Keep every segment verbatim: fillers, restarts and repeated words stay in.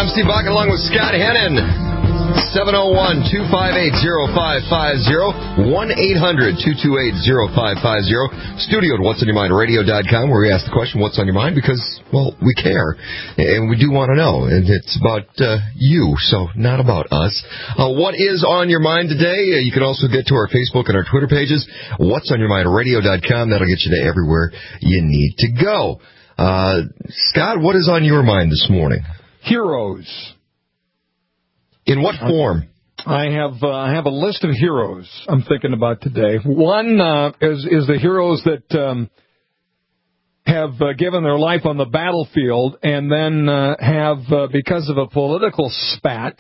Steve Bach along with Scott Hennon. seven oh one, two five eight, oh five five oh. one eight hundred, two two eight, oh five five oh. Studio at what's on your mind radio dot com, where we ask the question, what's on your mind? Because, well, we care. And we do want to know. And it's about uh, you, so not about us. Uh, what is on your mind today? Uh, you can also get to our Facebook and our Twitter pages. what's on your mind radio dot com. That'll get you to everywhere you need to go. Uh, Scott, what is on your mind this morning? Heroes. In what form? I have uh, I have a list of heroes I'm thinking about today. One uh, is is the heroes that um, have uh, given their life on the battlefield and then uh, have, uh, because of a political spat,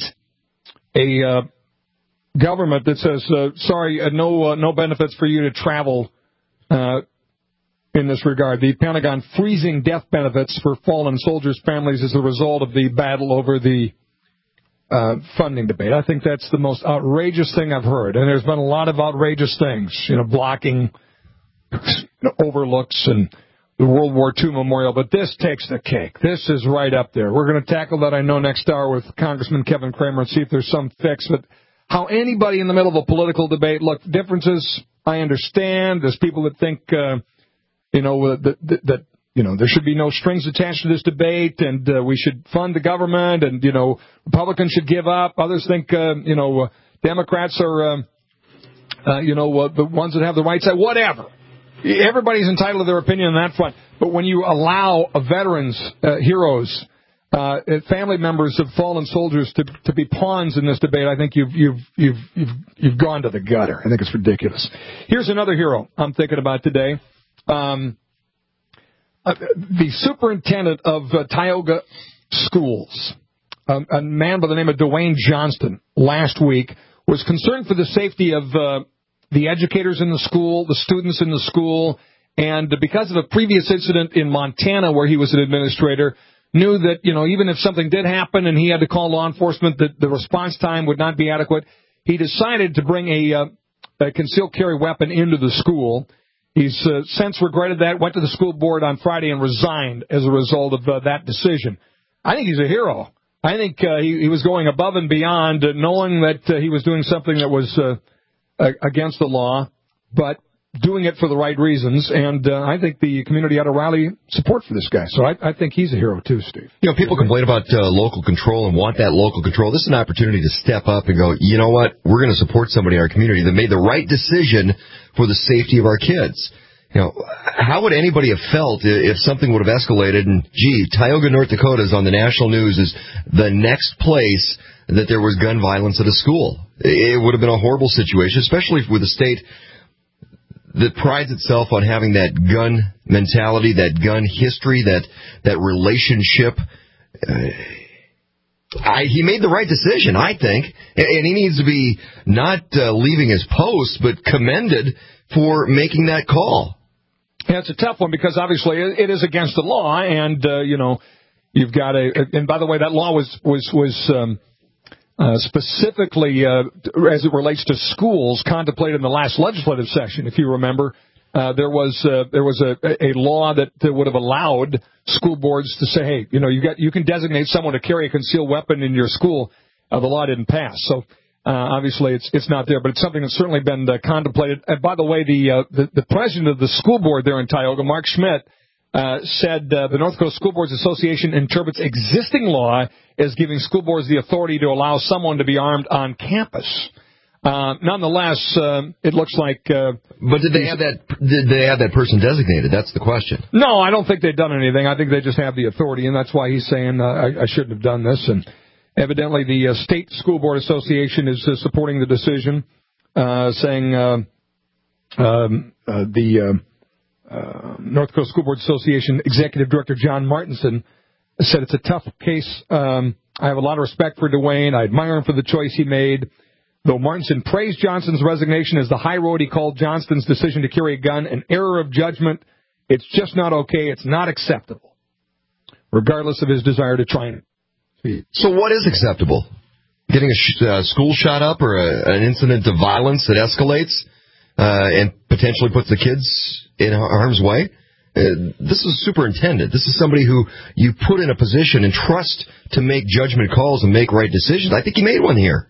a uh, government that says, uh, sorry, uh, no uh, no benefits for you to travel uh, in this regard. The Pentagon freezing death benefits for fallen soldiers' families as a result of the battle over the uh, funding debate. I think that's the most outrageous thing I've heard. And there's been a lot of outrageous things, you know, blocking you know, overlooks and the World War Two memorial. But this takes the cake. This is right up there. We're going to tackle that, I know, next hour with Congressman Kevin Cramer and see if there's some fix. But how anybody in the middle of a political debate, look, differences, I understand. There's people that think... Uh, You know, that, that, that, you know, there should be no strings attached to this debate, and uh, we should fund the government, and, you know, Republicans should give up. Others think, uh, you know, uh, Democrats are, uh, uh, you know, uh, the ones that have the right side. Whatever. Everybody's entitled to their opinion on that front. But when you allow uh, veterans, uh, heroes, uh, family members of fallen soldiers to to be pawns in this debate, I think you've you've you've you've you've gone to the gutter. I think it's ridiculous. Here's another hero I'm thinking about today. Um, uh, the superintendent of uh, Tioga Schools, um, a man by the name of Dwayne Johnston, last week was concerned for the safety of uh, the educators in the school, the students in the school, and because of a previous incident in Montana where he was an administrator, knew that, you know, even if something did happen and he had to call law enforcement, that the response time would not be adequate. He decided to bring a, uh, a concealed carry weapon into the school. He's uh, since regretted that, went to the school board on Friday and resigned as a result of uh, that decision. I think he's a hero. I think uh, he, he was going above and beyond, uh, knowing that uh, he was doing something that was uh, against the law, but doing it for the right reasons. And uh, I think the community ought to rally support for this guy. So I, I think he's a hero too, Steve. You know, people complain about uh, local control and want that local control. This is an opportunity to step up and go, you know what, we're going to support somebody in our community that made the right decision for the safety of our kids. You know, how would anybody have felt if something would have escalated and, gee, Tioga, North Dakota is on the national news as the next place that there was gun violence at a school? It would have been a horrible situation, especially with a state that prides itself on having that gun mentality, that gun history, that that relationship. Uh, I, he made the right decision, I think, and he needs to be not uh, leaving his post, but commended for making that call. Yeah, it's a tough one because obviously it is against the law, and uh, you know, you've got a. And by the way, that law was was was um, uh, specifically uh, as it relates to schools contemplated in the last legislative session. If you remember, uh, there was uh, there was a, a law that, that would have allowed school boards to say, hey, you know, you got you can designate someone to carry a concealed weapon in your school. Uh, the law didn't pass, so. Uh, obviously, it's it's not there, but it's something that's certainly been uh, contemplated. And by the way, the, uh, the the president of the school board there in Tioga, Mark Schmidt, uh, said uh, the North Dakota School Boards Association interprets existing law as giving school boards the authority to allow someone to be armed on campus. Uh, nonetheless, uh, it looks like. Uh, but did they have that? Did they have that person designated? That's the question. No, I don't think they've done anything. I think they just have the authority, and that's why he's saying uh, I, I shouldn't have done this. And evidently, the uh, State School Board Association is uh, supporting the decision, uh, saying uh, um, uh, the uh, uh, North Dakota School Board Association Executive Director John Martinson said it's a tough case. Um, I have a lot of respect for Dwayne. I admire him for the choice he made. Though Martinson praised Johnston's resignation as the high road, he called Johnston's decision to carry a gun an error of judgment. It's just not okay. It's not acceptable, regardless of his desire to try and. So what is acceptable? Getting a sh- uh, school shot up or a, an incident of violence that escalates uh, and potentially puts the kids in harm's way? Uh, this is a superintendent. This is somebody who you put in a position and trust to make judgment calls and make right decisions. I think he made one here.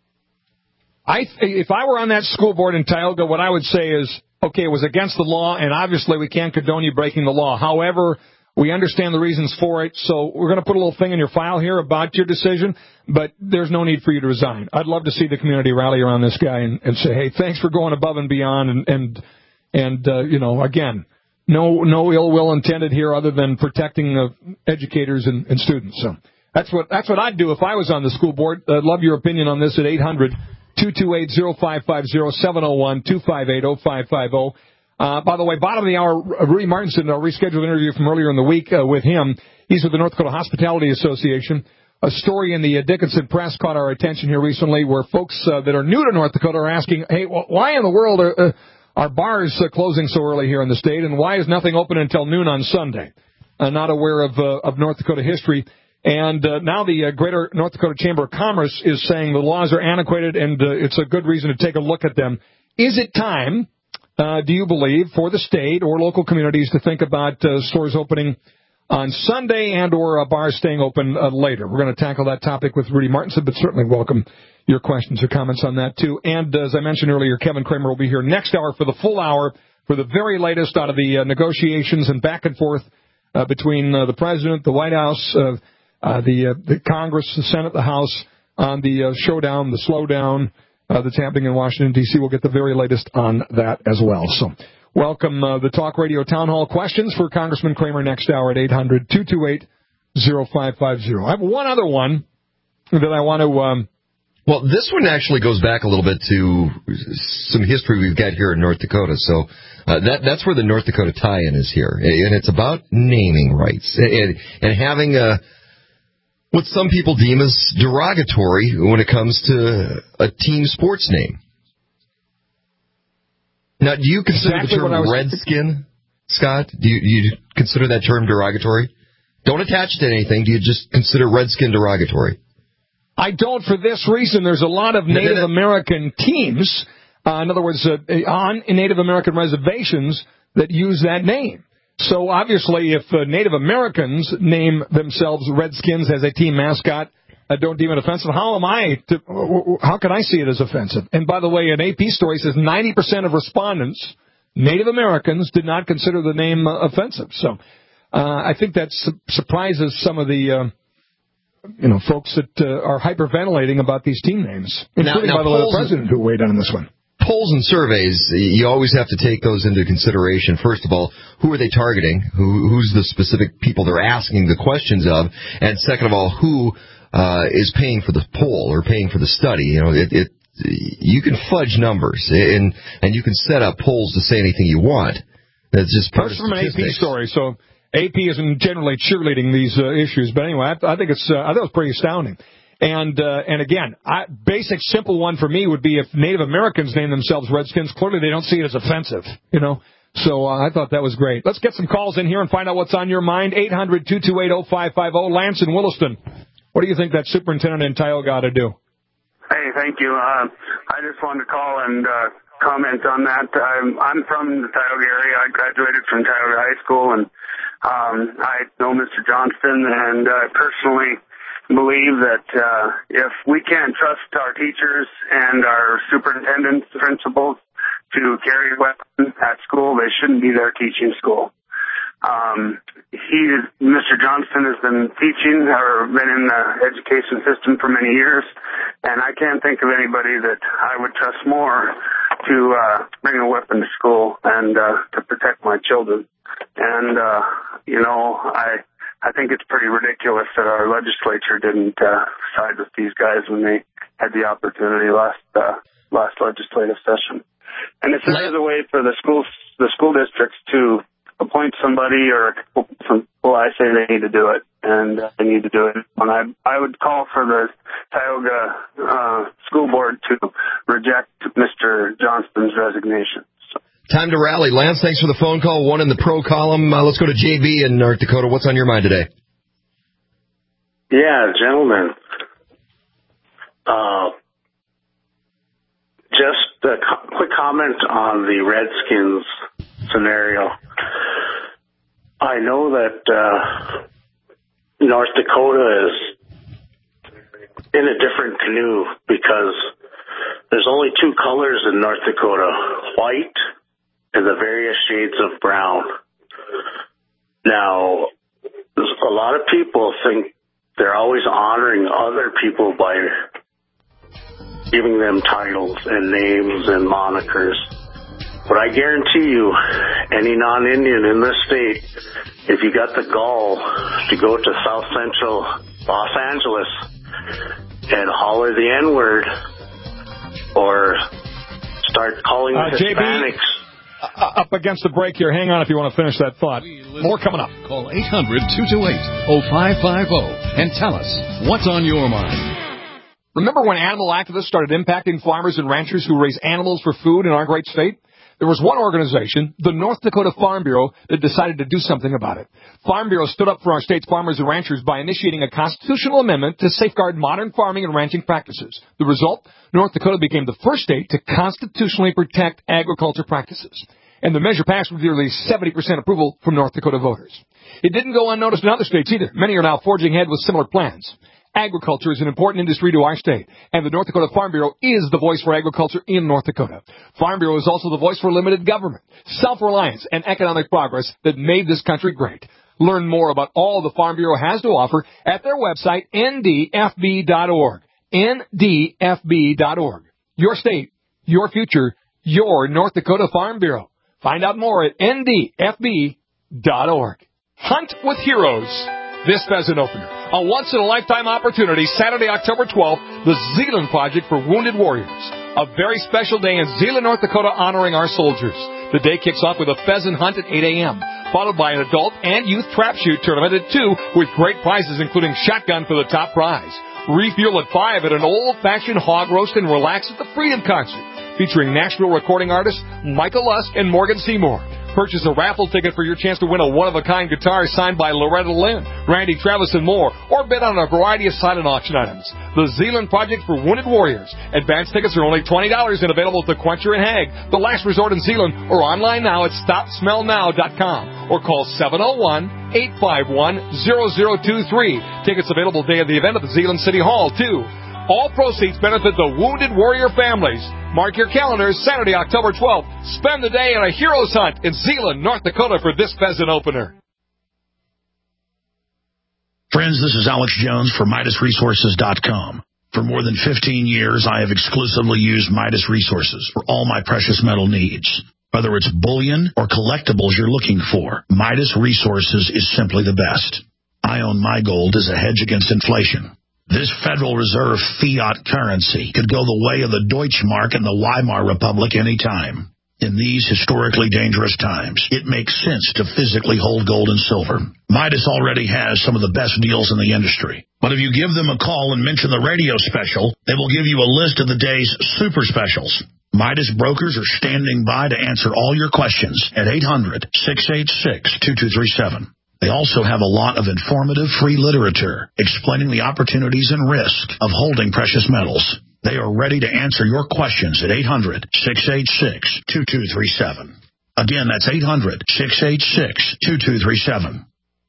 I, if I were on that school board in Tioga, what I would say is, okay, it was against the law, and obviously we can't condone you breaking the law. However, we understand the reasons for it, so we're going to put a little thing in your file here about your decision, but there's no need for you to resign. I'd love to see the community rally around this guy and, and say, hey, thanks for going above and beyond, and, and, and uh, you know, again, no no ill will intended here other than protecting uh, educators and, and students. So that's what that's what I'd do if I was on the school board. I'd love your opinion on this at eight hundred, two two eight, oh five five oh, seven oh one, two five eight, oh five five oh. Uh, by the way, bottom of the hour, Rudy Martinson, a rescheduled interview from earlier in the week uh, with him. He's with the North Dakota Hospitality Association. A story in the uh, Dickinson Press caught our attention here recently where folks uh, that are new to North Dakota are asking, hey, well, why in the world are, uh, are bars uh, closing so early here in the state, and why is nothing open until noon on Sunday? Uh, not aware of, uh, of North Dakota history. And uh, now the uh, Greater North Dakota Chamber of Commerce is saying the laws are antiquated and uh, it's a good reason to take a look at them. Is it time, uh, do you believe, for the state or local communities to think about uh, stores opening on Sunday and or uh, bars staying open uh, later? We're going to tackle that topic with Rudy Martinson, but certainly welcome your questions or comments on that, too. And uh, as I mentioned earlier, Kevin Kramer will be here next hour for the full hour for the very latest out of the uh, negotiations and back and forth uh, between uh, the President, the White House, uh, uh, the, uh, the Congress, the Senate, the House on the uh, showdown, the slowdown uh, that's happening in Washington, D C We'll get the very latest on that as well. So welcome uh, the Talk Radio Town Hall questions for Congressman Kramer next hour at eight hundred, two two eight, oh five five oh. I have one other one that I want to... Um, Well, this one actually goes back a little bit to some history we've got here in North Dakota. So uh, that that's where the North Dakota tie-in is here. And it's about naming rights and, and having a, what some people deem as derogatory when it comes to a team sports name. Now, do you consider exactly the term Redskin, Scott? Do you, do you consider that term derogatory? Don't attach it to anything. Do you just consider Redskin derogatory? I don't for this reason. There's a lot of Native American teams, uh, in other words, uh, on Native American reservations that use that name. So obviously if uh, Native Americans name themselves Redskins as a team mascot, I don't deem it offensive. How am I to, how can I see it as offensive? And by the way, an A P story says ninety percent of respondents, Native Americans, did not consider the name uh, offensive. So uh, I think that su- surprises some of the... Uh, you know, folks that uh, are hyperventilating about these team names, including, now, now, by the way, the president who weighed in on this one. Polls and surveys, you always have to take those into consideration. First of all, who are they targeting? Who, who's the specific people they're asking the questions of? And second of all, who uh, is paying for the poll or paying for the study? You know, it, it you can fudge numbers and and you can set up polls to say anything you want. That's just part That's of from an A P story, so. A P isn't generally cheerleading these uh, issues, but anyway, I, I think it's uh, I think it was pretty astounding. And uh, and again, I, basic simple one for me would be if Native Americans name themselves Redskins, clearly they don't see it as offensive, you know. So uh, I thought that was great. Let's get some calls in here and find out what's on your mind. eight hundred, two two eight, oh five five oh. Lance in Williston, what do you think that superintendent in Tioga ought to do? Hey, thank you. Uh, I just wanted to call and uh, comment on that. I'm, I'm from the Tioga area. I graduated from Tioga High School, and Um, I know Mister Johnston, and I uh, personally believe that uh, if we can't trust our teachers and our superintendents, principals, to carry weapons at school, they shouldn't be there teaching school. Um, he, Mister Johnston, has been teaching or been in the education system for many years, and I can't think of anybody that I would trust more to uh, bring a weapon to school and uh, to protect my children. And, uh, you know, I I think it's pretty ridiculous that our legislature didn't uh, side with these guys when they had the opportunity last uh, last legislative session. And if there is a way for the schools, the school districts to appoint somebody or some people, I say they need to do it, and uh, they need to do it. And I I would call for the Tioga uh, school board to reject Mister Johnston's resignation. Time to rally. Lance, thanks for the phone call. One in the pro column. Uh, let's go to J B in North Dakota. What's on your mind today? Yeah, gentlemen. Uh, just a co- quick comment on the Redskins scenario. I know that uh, North Dakota is in a different canoe because there's only two colors in North Dakota, white and the various shades of brown. Now, a lot of people think they're always honoring other people by giving them titles and names and monikers. But I guarantee you, any non-Indian in this state, if you got the gall to go to South Central Los Angeles and holler the N-word or start calling uh, Hispanics... J B, uh, up against the break here. Hang on if you want to finish that thought. More coming up. Call eight hundred, two two eight, oh five five oh and tell us what's on your mind. Remember when animal activists started impacting farmers and ranchers who raise animals for food in our great state? There was one organization, the North Dakota Farm Bureau, that decided to do something about it. Farm Bureau stood up for our state's farmers and ranchers by initiating a constitutional amendment to safeguard modern farming and ranching practices. The result? North Dakota became the first state to constitutionally protect agriculture practices. And the measure passed with nearly seventy percent approval from North Dakota voters. It didn't go unnoticed in other states either. Many are now forging ahead with similar plans. Agriculture is an important industry to our state, and the North Dakota Farm Bureau is the voice for agriculture in North Dakota. Farm Bureau is also the voice for limited government, self-reliance, and economic progress that made this country great. Learn more about all the Farm Bureau has to offer at their website, N D F B dot org. N D F B dot org. Your state, your future, your North Dakota Farm Bureau. Find out more at N D F B dot org. Hunt with Heroes. This pheasant opener, a once-in-a-lifetime opportunity, Saturday, October twelfth, the Zeeland Project for Wounded Warriors. A very special day in Zeeland, North Dakota, honoring our soldiers. The day kicks off with a pheasant hunt at eight a.m., followed by an adult and youth trap shoot tournament at two, with great prizes including shotgun for the top prize. Refuel at five at an old-fashioned hog roast and relax at the Freedom Concert, featuring Nashville recording artists Michael Lusk and Morgan Seymour. Purchase a raffle ticket for your chance to win a one-of-a-kind guitar signed by Loretta Lynn, Randy Travis, and more, or bid on a variety of silent auction items. The Zeeland Project for Wounded Warriors. Advance tickets are only twenty dollars and available at the Quencher and Hague, the last resort in Zeeland, or online now at stop smell now dot com, or call seven oh one, eight five one, zero zero two three. Tickets available day of the event at the Zeeland City Hall, too. All proceeds benefit the Wounded Warrior families. Mark your calendars, Saturday, October twelfth. Spend the day on a hero's hunt in Zeeland, North Dakota for this pheasant opener. Friends, this is Alex Jones for Midas Resources dot com. For more than fifteen years, I have exclusively used Midas Resources for all my precious metal needs. Whether it's bullion or collectibles you're looking for, Midas Resources is simply the best. I own my gold as a hedge against inflation. This Federal Reserve fiat currency could go the way of the Deutschmark and the Weimar Republic any time. In these historically dangerous times, it makes sense to physically hold gold and silver. Midas already has some of the best deals in the industry. But if you give them a call and mention the radio special, they will give you a list of the day's super specials. Midas brokers are standing by to answer all your questions at eight hundred, six eight six, two two three seven. They also have a lot of informative free literature explaining the opportunities and risk of holding precious metals. They are ready to answer your questions at eight hundred, six eight six, two two three seven. Again, that's eight hundred, six eight six, two two three seven.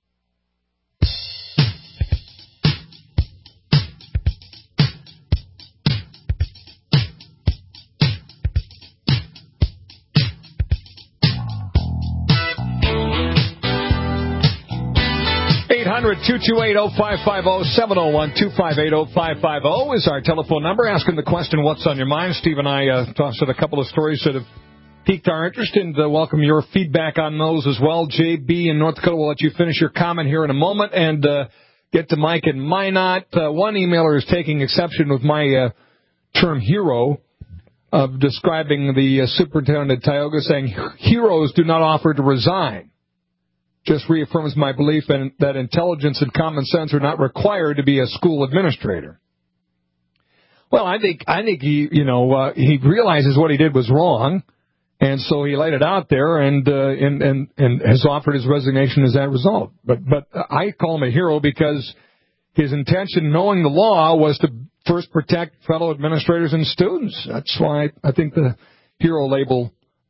eight hundred, two two eight, oh five five oh, seven oh one, two five eight, oh five five oh is our telephone number. Asking the question, what's on your mind? Steve and I uh, tossed out a couple of stories that have piqued our interest, and uh, welcome your feedback on those as well. J B in North Dakota will let you finish your comment here in a moment and uh, get to Mike and Minot. Uh, one emailer is taking exception with my uh, term hero of describing the uh, superintendent at Tioga, saying heroes do not offer to resign. Just reaffirms my belief in, that intelligence and common sense are not required to be a school administrator. Well, I think I think he, you know, uh, he realizes what he did was wrong, and so he laid it out there, and uh, and and and has offered his resignation as that result. But but I call him a hero because his intention, knowing the law, was to first protect fellow administrators and students. That's why I think the hero label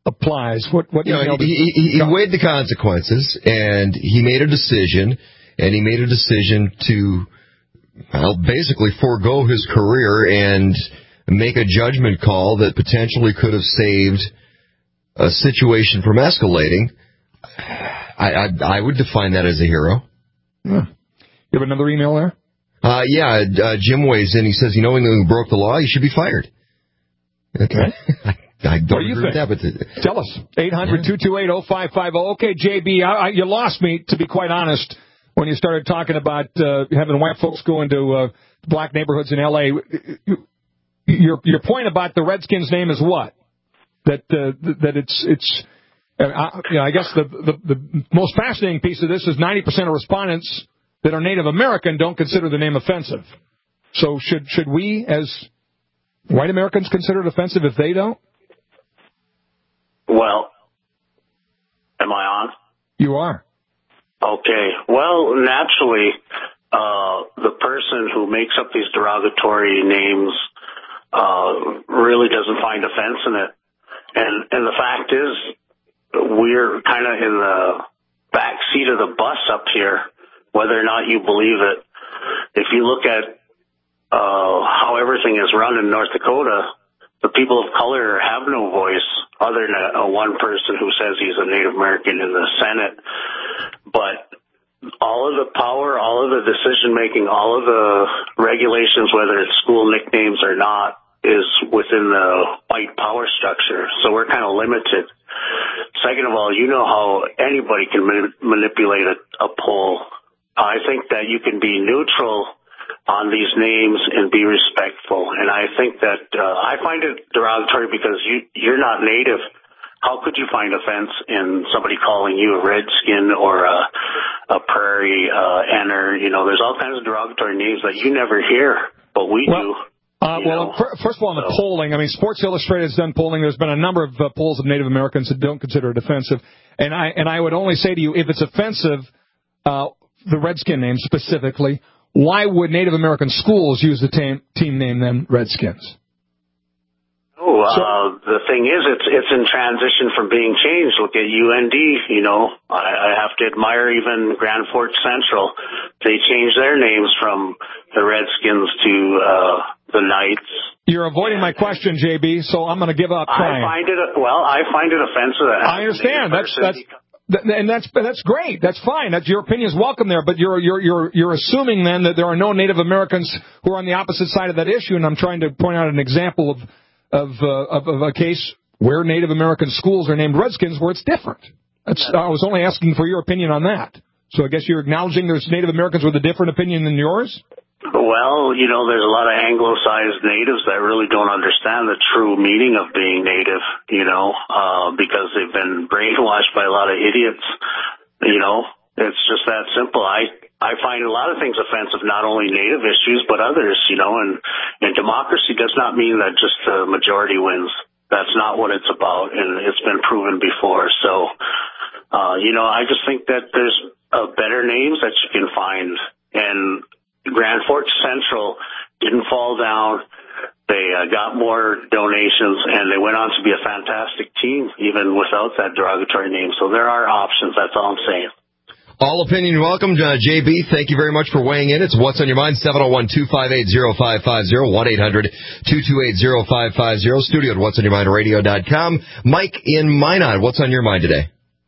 applies? What what you know, email? He, he, he weighed the consequences, and he made a decision, and he made a decision to, well, basically forego his career and make a judgment call that potentially could have saved a situation from escalating. I, I, I would define that as a hero. Yeah. You have another email there? Uh, yeah, uh, Jim weighs in. He says, you know, anyone who broke the law, you should be fired. Okay. I, I don't what do you agree think? with that, but tell us. eight hundred, two two eight, oh five five oh. Okay, J B, I, I, you lost me, to be quite honest, when you started talking about uh, having white folks go into uh, black neighborhoods in L A Your your point about the Redskins name is what? That uh, that it's it's. Uh, I, you know, I guess the, the the most fascinating piece of this is ninety percent of respondents that are Native American don't consider the name offensive. So should should we, as white Americans, consider it offensive if they don't? Well, am I on? You are. Okay. Well, naturally, uh, the person who makes up these derogatory names uh, really doesn't find offense in it. And and the fact is, we're kind of in the back seat of the bus up here, whether or not you believe it. If you look at uh, how everything is run in North Dakota, the people of color have no voice other than a, a one person who says he's a Native American in the Senate. But all of the power, all of the decision-making, all of the regulations, whether it's school nicknames or not, is within the white power structure. So we're kind of limited. Second of all, you know how anybody can ma- manipulate a, a poll. I think that you can be neutral on these names and be respectful. And I think that uh, I find it derogatory because you, you're not Native. How could you find offense in somebody calling you a redskin or a, a prairie uh, enter? You know, there's all kinds of derogatory names that you never hear, but we well, do. Uh, well, know, first of all, on the so. polling, I mean, Sports Illustrated has done polling. There's been a number of uh, polls of Native Americans that don't consider it offensive. And I and I would only say to you, if it's offensive, uh, the Redskin name specifically, why would Native American schools use the team, team name then Redskins? Oh, uh, so, the thing is, it's it's in transition from being changed. Look at U N D, you know. I, I have to admire even Grand Forks Central. They changed their names from the Redskins to uh, the Knights. You're avoiding my question, J B, so I'm going to give up trying. I find it, well, I find it offensive. That I understand. That's, that's, Th- and that's that's great. That's fine. That's your opinion is welcome there. But you're you're you're you're assuming then that there are no Native Americans who are on the opposite side of that issue. And I'm trying to point out an example of of uh, of, of a case where Native American schools are named Redskins, where it's different. That's, I was only asking for your opinion on that. So I guess you're acknowledging there's Native Americans with a different opinion than yours? Well, you know, there's a lot of anglicized natives that really don't understand the true meaning of being native, you know, uh, because they've been brainwashed by a lot of idiots, you know. It's just that simple. I I find a lot of things offensive, not only native issues, but others, you know, and, and democracy does not mean that just the majority wins. That's not what it's about, and it's been proven before. So, uh, you know, I just think that there's uh, better names that you can find, and Grand Forks Central didn't fall down. They uh, got more donations, and they went on to be a fantastic team, even without that derogatory name. So there are options. That's all I'm saying. All opinion welcome. Uh, J B, thank you very much for weighing in. It's What's on Your Mind, seven oh one, two five eight, oh five five oh, one eight hundred, two two eight, oh five five oh, studio at what's on your mind radio dot com. Mike in Minot, what's on your mind today?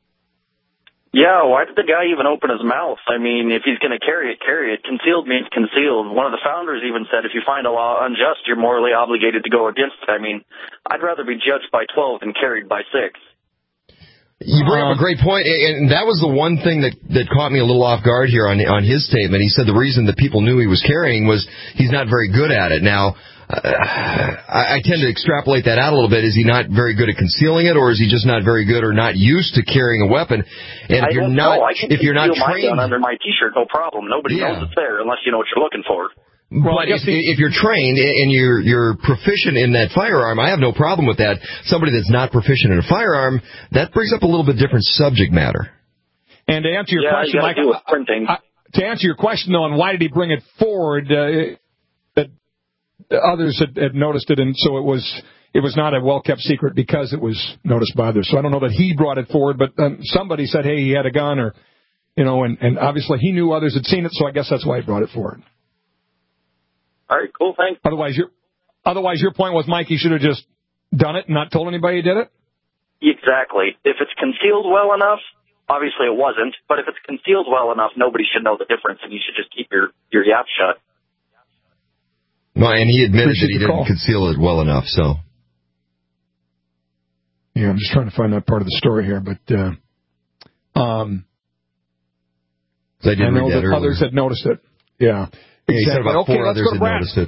Yeah, why did the guy even open his mouth? I mean, if he's going to carry it, carry it. Concealed means concealed. One of the founders even said if you find a law unjust, you're morally obligated to go against it. I mean, I'd rather be judged by twelve than carried by six. You bring up a great point, and that was the one thing that, that caught me a little off guard here on on his statement. He said the reason that people knew he was carrying was he's not very good at it. Now, uh, I, I tend to extrapolate that out a little bit. Is he not very good at concealing it, or is he just not very good or not used to carrying a weapon? And if I you're don't not, know. I can if you're not trained my gun under my T-shirt, no problem. Nobody yeah. knows it's there unless you know what you're looking for. Well, but if, if you're trained and you're you're proficient in that firearm, I have no problem with that. Somebody that's not proficient in a firearm, that brings up a little bit different subject matter. And to answer your yeah, question, you Mike, do with printing. I, I, to answer your question though, on why did he bring it forward? Uh, that others had, had noticed it, and so it was it was not a well-kept secret because it was noticed by others. So I don't know that he brought it forward, but um, somebody said, hey, he had a gun, or, you know, and, and obviously he knew others had seen it, so I guess that's why he brought it forward. All right, cool, thanks. Otherwise, your, otherwise, your point was, Mike, he should have just done it and not told anybody he did it? Exactly. If it's concealed well enough, obviously it wasn't, but if it's concealed well enough, nobody should know the difference, and you should just keep your, your yap shut. No, and he admitted Appreciate that he the didn't call. conceal it well enough, so. Yeah, I'm just trying to find that part of the story here, but uh, um, I, did I know read that, that earlier. others had noticed it. Yeah, Yeah, he said exactly. about Okay, four let's others go to had Brad. noticed it.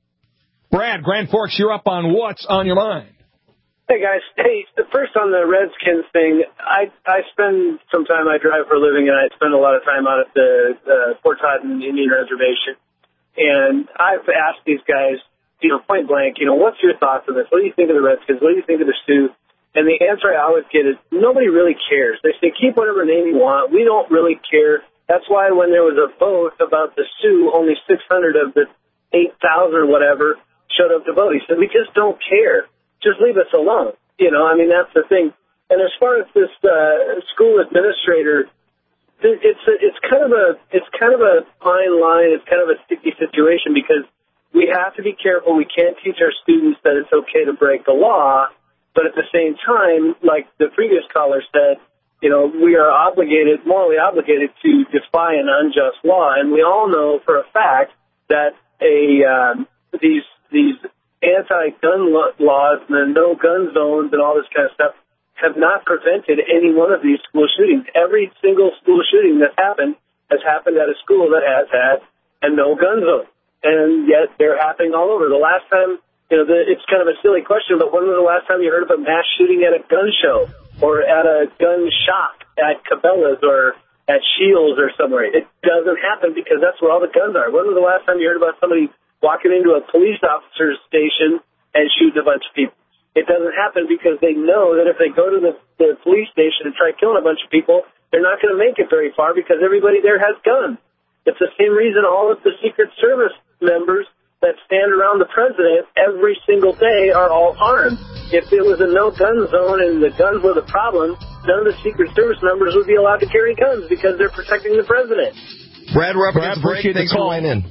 Brad, Grand Forks, you're up on what's on your mind. Hey, guys. Hey, the first on the Redskins thing, I I spend some time, I drive for a living, and I spend a lot of time out at the uh, Fort Todd Indian Reservation. And I've asked these guys, you know, point blank, you know, what's your thoughts on this? What do you think of the Redskins? What do you think of the Sioux? And the answer I always get is nobody really cares. They say, keep whatever name you want. We don't really care. That's why when there was a vote about the Sioux, only six hundred of the eight thousand or whatever showed up to vote. He said, we just don't care. Just leave us alone. You know, I mean, that's the thing. And as far as this uh, school administrator, it's a, it's kind of a it's kind of a fine line. It's kind of a sticky situation because we have to be careful. We can't teach our students that it's okay to break the law, but at the same time, like the previous caller said, you know, we are obligated, morally obligated, to defy an unjust law, and we all know for a fact that a um, these these anti-gun laws and the no-gun zones and all this kind of stuff have not prevented any one of these school shootings. Every single school shooting that's happened has happened at a school that has had a no-gun zone, and yet they're happening all over. The last time, you know, the, it's kind of a silly question, but when was the last time you heard of a mass shooting at a gun show or at a gun shop at Cabela's or at Shields or somewhere? It doesn't happen because that's where all the guns are. When was the last time you heard about somebody walking into a police officer's station and shooting a bunch of people? It doesn't happen because they know that if they go to the, the police station and try killing a bunch of people, they're not going to make it very far because everybody there has guns. It's the same reason all of the Secret Service members that stand around the president every single day are all armed. If it was a no-gun zone and the guns were the problem, none of the Secret Service members would be allowed to carry guns because they're protecting the president. Brad, we're up Brad, against the break. appreciate the Thanks for call. laying in.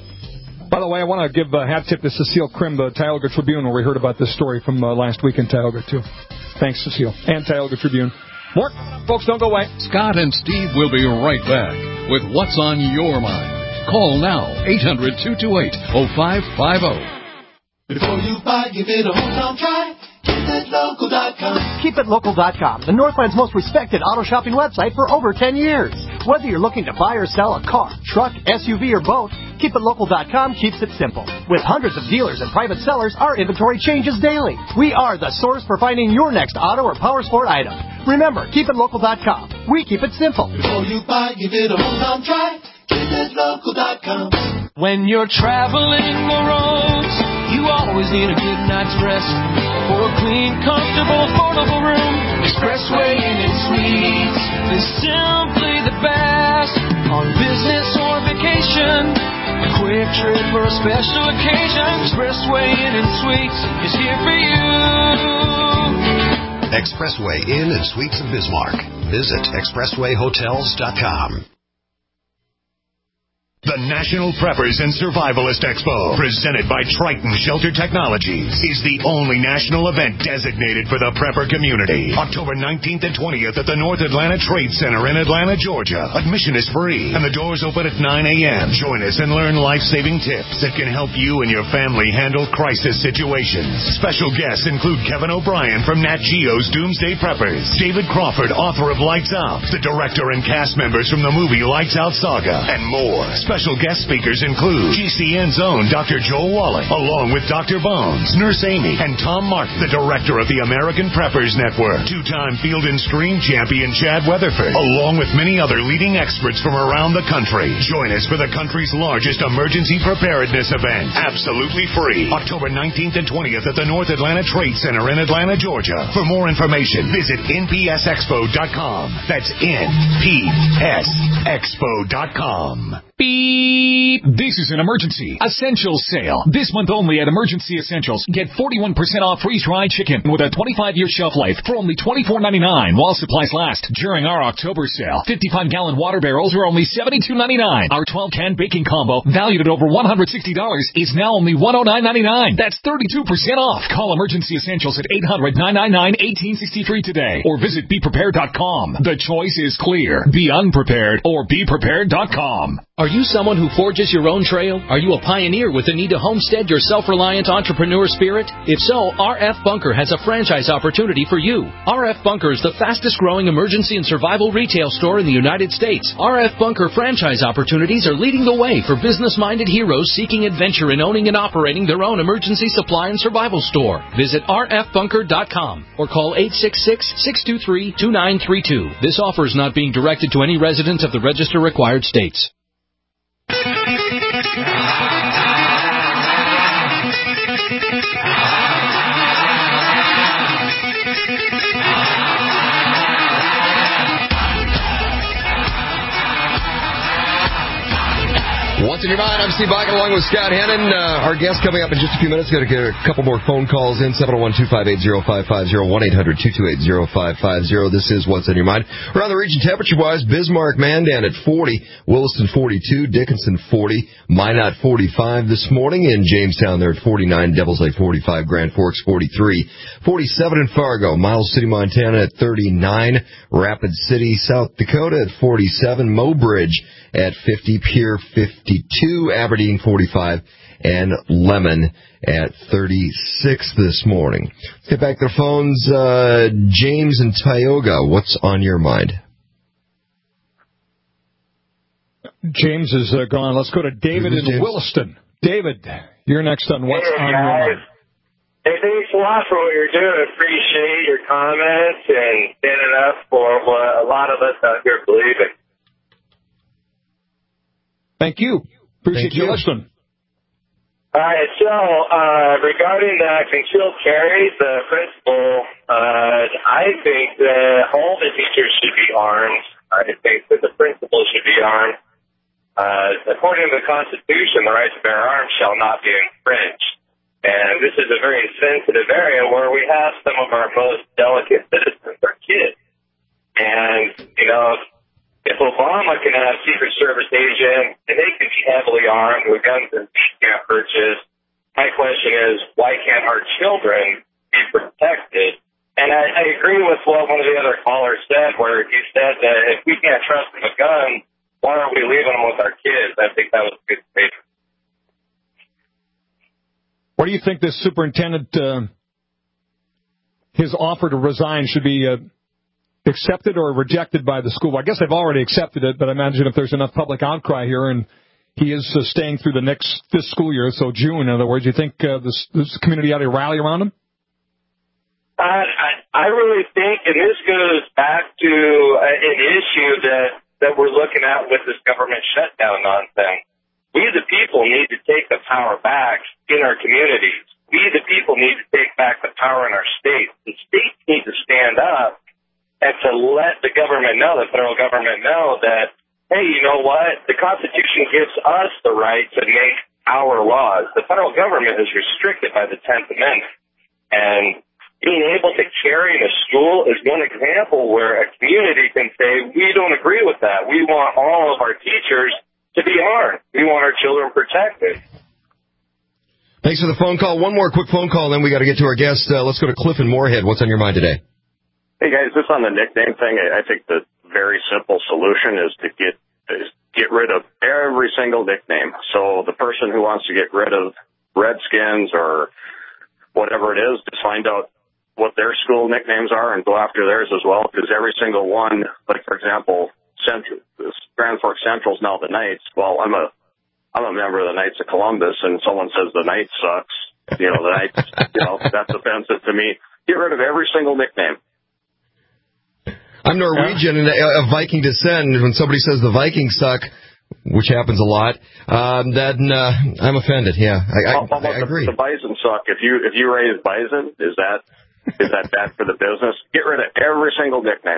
By the way, I want to give a hat tip to Cecile Krim, the Tioga Tribune, where we heard about this story from uh, last week in Tioga, too. Thanks, Cecile. And Tioga Tribune. More, folks, don't go away. Scott and Steve will be right back with What's on Your Mind. Call now, eight hundred, two two eight, oh five five oh. Before you buy, give it a hometown try. keep it local dot com. keep it local dot com, the Northland's most respected auto shopping website for over ten years. Whether you're looking to buy or sell a car, truck, S U V, or boat, keep it local dot com keeps it simple. With hundreds of dealers and private sellers, our inventory changes daily. We are the source for finding your next auto or power sport item. Remember, keep it local dot com. We keep it simple. Before you buy, give it a hometown try. keep it local dot com. When you're traveling the roads, you always need a good night's rest. For a clean, comfortable, affordable room, Expressway Inn and Suites is simply the best. On business or vacation, a quick trip for a special occasion, Expressway Inn and Suites is here for you. Expressway Inn and Suites of Bismarck. Visit expressway hotels dot com. The National Preppers and Survivalist Expo, presented by Triton Shelter Technologies, is the only national event designated for the prepper community. October nineteenth and twentieth at the North Atlanta Trade Center in Atlanta, Georgia. Admission is free, and the doors open at nine a.m. Join us and learn life-saving tips that can help you and your family handle crisis situations. Special guests include Kevin O'Brien from Nat Geo's Doomsday Preppers, David Crawford, author of Lights Out, the director and cast members from the movie Lights Out Saga, and more. Special guest speakers include G C N's own Doctor Joel Wallach, along with Doctor Bones, Nurse Amy, and Tom Martin, the director of the American Preppers Network. Two-time Field and Stream champion Chad Weatherford, along with many other leading experts from around the country. Join us for the country's largest emergency preparedness event, absolutely free, October nineteenth and twentieth at the North Atlanta Trade Center in Atlanta, Georgia. For more information, visit N P S expo dot com. That's N P S expo dot com. Beep. beep. This is an Emergency Essentials sale. This month only at Emergency Essentials. Get forty-one percent off freeze-dried chicken with a twenty-five year shelf life for only twenty-four ninety-nine while supplies last. During our October sale, fifty-five gallon water barrels are only seventy-two ninety-nine. Our twelve can baking combo, valued at over one hundred sixty dollars, is now only one hundred nine ninety-nine. That's thirty-two percent off. Call Emergency Essentials at eight hundred, nine nine nine, one eight six three today or visit be prepared dot com. The choice is clear. Be unprepared or be prepared dot com. Are you someone who forges your own trail? Are you a pioneer with the need to homestead your self-reliant entrepreneur spirit? If so, R F Bunker has a franchise opportunity for you. R F Bunker is the fastest growing emergency and survival retail store in the United States. R F Bunker franchise opportunities are leading the way for business-minded heroes seeking adventure in owning and operating their own emergency supply and survival store. Visit R F bunker dot com or call eight six six, six two three, two nine three two. This offer is not being directed to any resident of the register required states. What's in your mind? I'm Steve Biden along with Scott Hannon. Uh, our guest coming up in just a few minutes. Got to get a couple more phone calls in. seven oh one, two five eight, oh five five oh, one eight hundred, two two eight, oh five five oh. This is What's in Your Mind. Around the region, temperature-wise, Bismarck, Mandan at forty, Williston forty-two, Dickinson forty, Minot forty-five this morning. In Jamestown, they're at forty-nine, Devils Lake forty-five, Grand Forks forty-three, forty-seven in Fargo, Miles City, Montana at thirty-nine, Rapid City, South Dakota at forty-seven, Mobridge at fifty, Pierre fifty-two, Aberdeen forty-five, and Lemon at thirty-six this morning. Let's get back to the phones. Uh, James in Tioga, what's on your mind? James is uh, gone. Let's go to David in James? Williston. David, you're next on What's hey, on guys. Your Mind. Hey, thanks a lot for what you're doing. Appreciate your comments and standing up for what a lot of us out here believe in. Thank you. Appreciate Thank you. you listening. All right, so uh, regarding the concealed carry, the principal, uh, I think that all the teachers should be armed. I think that the principal should be armed. Uh, according to the Constitution, the right to bear arms shall not be infringed. And this is a very sensitive area where we have some of our most delicate citizens, our kids. And, you know, if Obama can have Secret Service agents and they can be heavily armed with guns and can't purchase, my question is, why can't our children be protected? And I, I agree with what one of the other callers said, where he said that if we can't trust them with guns, why aren't we leaving them with our kids? I think that was a good statement. What do you think this superintendent, uh, his offer to resign should be uh, accepted or rejected by the school? I guess they've already accepted it, but I imagine if there's enough public outcry here and he is uh, staying through the next this school year, so June, in other words, you think uh, this, this community ought to rally around him? Uh, I, I really think, and this goes back to uh, an issue that, that we're looking at with this government shutdown nonsense. We, the people, need to take the power back in our communities. We, the people, need to take back the power in our states. The states need to stand up and to let the government know, the federal government know that, hey, you know what? The Constitution gives us the right to make our laws. The federal government is restricted by the tenth Amendment. And being able to carry in a school is one example where a community can say, we don't agree with that. We want all of our teachers to be armed. We want our children protected. Thanks for the phone call. One more quick phone call, then we got to get to our guest. Uh, let's go to Cliff in Moorhead. What's on your mind today? Hey, guys, just on the nickname thing, I think the very simple solution is to get is get rid of every single nickname. So the person who wants to get rid of Redskins or whatever it is, just find out what their school nicknames are and go after theirs as well, because every single one, like, for example, Central, Grand Forks Central's now the Knights. Well, I'm a I'm a member of the Knights of Columbus, and someone says the Knights sucks. You know, the Knights, you know, that's offensive to me. Get rid of every single nickname. I'm Norwegian and of Viking descent. When somebody says the Vikings suck, which happens a lot, um, then uh, I'm offended. Yeah, I, I, How about I agree. The, the Bison suck. If you if you raise bison, is that is that bad for the business? Get rid of every single nickname.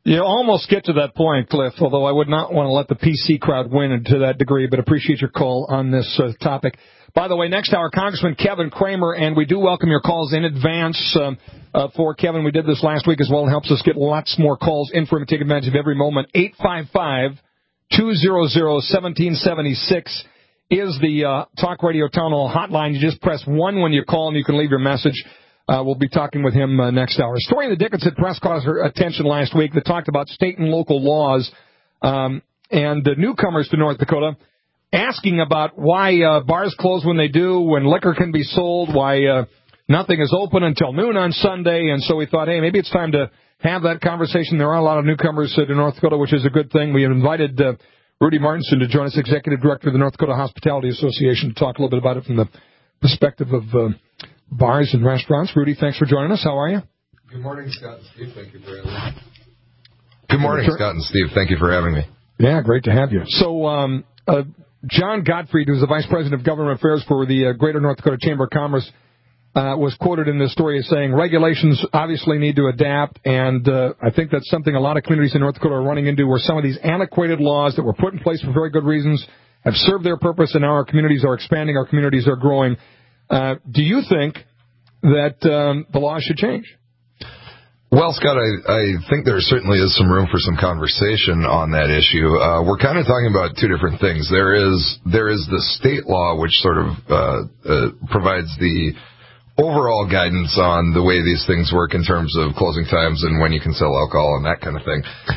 You almost get to that point, Cliff, although I would not want to let the P C crowd win to that degree, but appreciate your call on this uh, topic. By the way, next hour, Congressman Kevin Cramer, and we do welcome your calls in advance um, uh, for Kevin. We did this last week as well. It helps us get lots more calls in for him and take advantage of every moment. eight five five, two hundred, one seven seven six is the uh, Talk Radio Town Hall hotline. You just press one when you call, and you can leave your message. Uh, we'll be talking with him uh, next hour. A story in the Dickinson Press caught her attention last week that talked about state and local laws um, and uh, newcomers to North Dakota asking about why uh, bars close when they do, when liquor can be sold, why uh, nothing is open until noon on Sunday. And so we thought, hey, maybe it's time to have that conversation. There are a lot of newcomers uh, to North Dakota, which is a good thing. We have invited uh, Rudy Martinson to join us, Executive Director of the North Dakota Hospitality Association, to talk a little bit about it from the perspective of uh, bars and restaurants. Rudy, thanks for joining us. How are you? Good morning, Scott and Steve. Thank you for having me. Good morning, Scott and Steve. Thank you for having me. Yeah, great to have you. So, um, uh, John Gottfried, who's the Vice President of Government Affairs for the uh, Greater North Dakota Chamber of Commerce, uh, was quoted in this story as saying, regulations obviously need to adapt, and uh, I think that's something a lot of communities in North Dakota are running into, where some of these antiquated laws that were put in place for very good reasons have served their purpose, and now our communities are expanding, our communities are growing. Uh, do you think that um, the law should change? Well, Scott, I, I think there certainly is some room for some conversation on that issue. Uh, we're kind of talking about two different things. There is there is the state law, which sort of uh, uh, provides the overall guidance on the way these things work in terms of closing times and when you can sell alcohol and that kind of thing.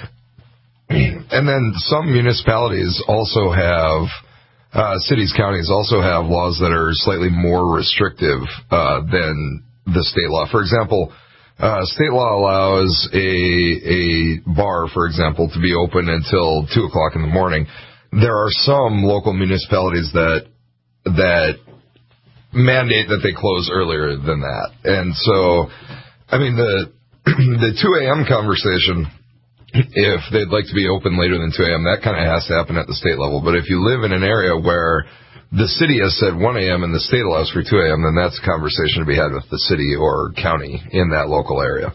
And then some municipalities also have Uh, cities, counties also have laws that are slightly more restrictive uh, than the state law. For example, uh, state law allows a a bar, for example, to be open until two o'clock in the morning. There are some local municipalities that that mandate that they close earlier than that. And so, I mean, the the two a.m. conversation, if they'd like to be open later than two a.m., that kind of has to happen at the state level. But if you live in an area where the city has said one a.m. and the state allows for two a.m., then that's a conversation to be had with the city or county in that local area.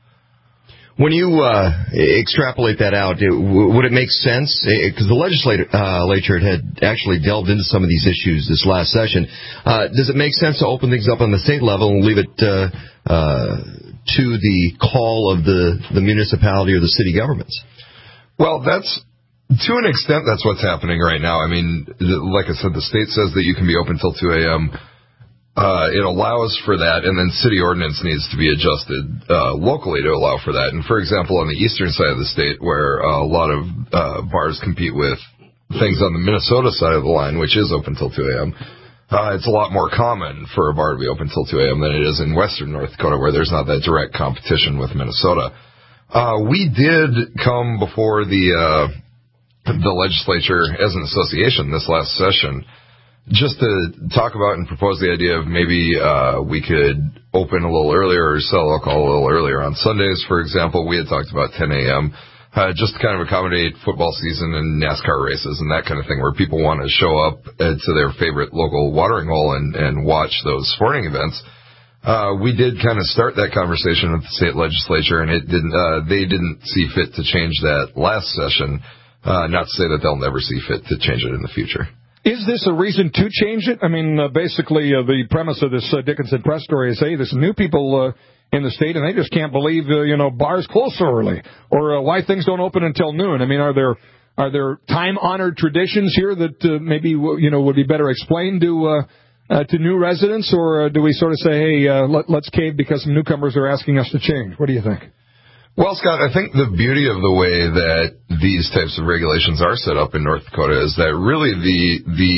When you uh, extrapolate that out, it, would it make sense? Because the legislature uh, had actually delved into some of these issues this last session. Uh, does it make sense to open things up on the state level and leave it uh, uh, to the call of the, the municipality or the city governments? Well, that's, to an extent, that's what's happening right now. I mean, like I said, the state says that you can be open till two a.m. Uh, it allows for that, and then city ordinance needs to be adjusted uh, locally to allow for that. And, for example, on the eastern side of the state, where uh, a lot of uh, bars compete with things on the Minnesota side of the line, which is open till two a.m., Uh, it's a lot more common for a bar to be open till two a.m. than it is in western North Dakota, where there's not that direct competition with Minnesota. Uh, we did come before the uh, the legislature as an association this last session just to talk about and propose the idea of maybe uh, we could open a little earlier or sell alcohol a little earlier on Sundays, for example. We had talked about ten a.m., Uh, just to kind of accommodate football season and NASCAR races and that kind of thing, where people want to show up uh, to their favorite local watering hole and, and watch those sporting events. Uh, we did kind of start that conversation with the state legislature, and it didn't. Uh, they didn't see fit to change that last session. Uh, not to say that they'll never see fit to change it in the future. Is this a reason to change it? I mean, uh, basically, uh, the premise of this uh, Dickinson Press story is, hey, there's some new people uh, in the state, and they just can't believe, uh, you know, bars close so early, or uh, why things don't open until noon. I mean, are there are there time-honored traditions here that uh, maybe, you know, would be better explained to uh, uh, to new residents, or uh, do we sort of say, hey, uh, let, let's cave because some newcomers are asking us to change? What do you think? Well, Scott, I think the beauty of the way that these types of regulations are set up in North Dakota is that really the the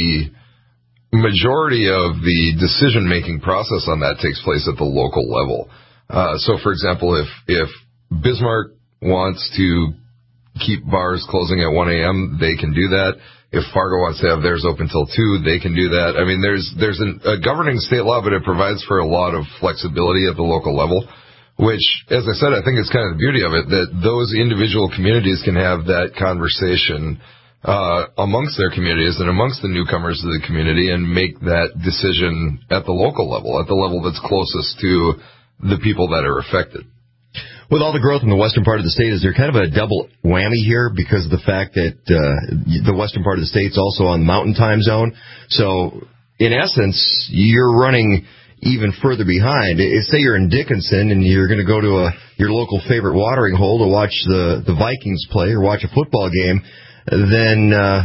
majority of the decision-making process on that takes place at the local level. Uh, so, for example, if if Bismarck wants to keep bars closing at one a.m., they can do that. If Fargo wants to have theirs open till two, they can do that. I mean, there's there's an, a governing state law, but it provides for a lot of flexibility at the local level, which, as I said, I think is kind of the beauty of it, that those individual communities can have that conversation uh, amongst their communities and amongst the newcomers to the community and make that decision at the local level, at the level that's closest to the people that are affected. With all the growth in the western part of the state, is there kind of a double whammy here because of the fact that uh, the western part of the state's also on the mountain time zone? So, in essence, you're running even further behind. Say you're in Dickinson and you're going to go to a, your local favorite watering hole to watch the, the Vikings play or watch a football game, then uh,